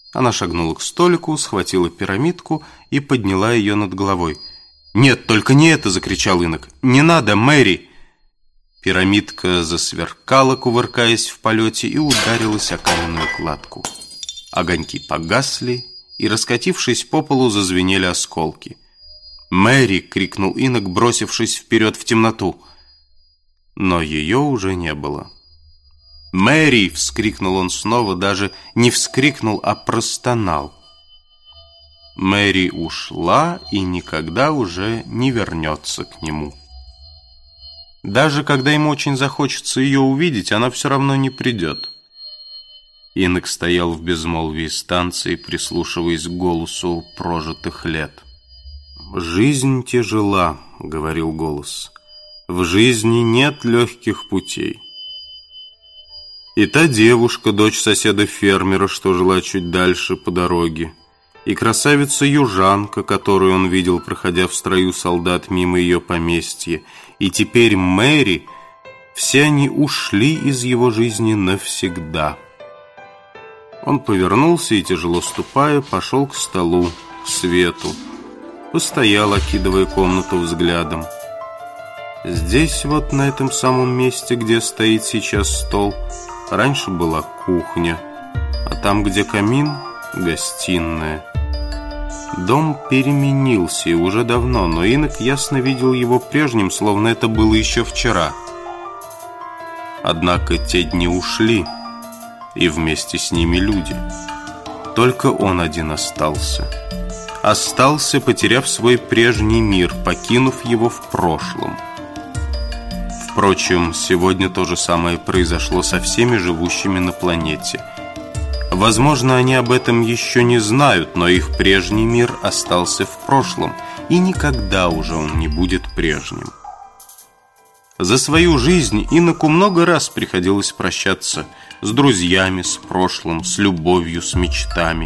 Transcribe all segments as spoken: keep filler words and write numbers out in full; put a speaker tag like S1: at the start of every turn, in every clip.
S1: Она шагнула к столику, схватила пирамидку и подняла ее над головой. «Нет, только не это!» — закричал инок. «Не надо, Мэри!» Пирамидка засверкала, кувыркаясь в полете, и ударилась о каменную кладку. Огоньки погасли, и, раскатившись по полу, зазвенели осколки. «Мэри!» — крикнул инок, бросившись вперед в темноту. Но ее уже не было. «Мэри!» — вскрикнул он снова, даже не вскрикнул, а простонал. Мэри ушла и никогда уже не вернется к нему. Даже когда ему очень захочется ее увидеть, она все равно не придет. Инок стоял в безмолвии станции, прислушиваясь к голосу прожитых лет. «Жизнь тяжела», — говорил голос. «В жизни нет легких путей». И та девушка, дочь соседа-фермера, что жила чуть дальше по дороге, и красавица-южанка, которую он видел, проходя в строю солдат мимо ее поместья, и теперь Мэри, все они ушли из его жизни навсегда. Он повернулся и, тяжело ступая, пошел к столу, к свету, постоял, окидывая комнату взглядом. Здесь, вот на этом самом месте, где стоит сейчас стол, раньше была кухня, а там, где камин, гостиная. Дом переменился и уже давно, но инок ясно видел его прежним, словно это было еще вчера. Однако те дни ушли, и вместе с ними люди. Только он один остался. Остался, потеряв свой прежний мир, покинув его в прошлом. Впрочем, сегодня то же самое произошло со всеми живущими на планете. Возможно, они об этом еще не знают, но их прежний мир остался в прошлом, и никогда уже он не будет прежним. За свою жизнь иноку много раз приходилось прощаться с друзьями, с прошлым, с любовью, с мечтами.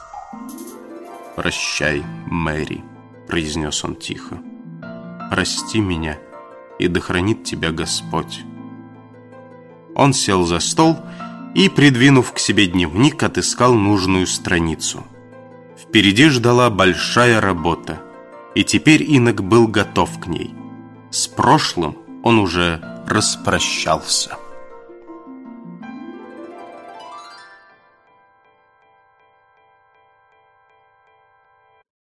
S1: «Прощай, Мэри», — произнес он тихо. «Прости меня, и да хранит тебя Господь». Он сел за стол и, придвинув к себе дневник, отыскал нужную страницу. Впереди ждала большая работа, и теперь инок был готов к ней. С прошлым он уже распрощался.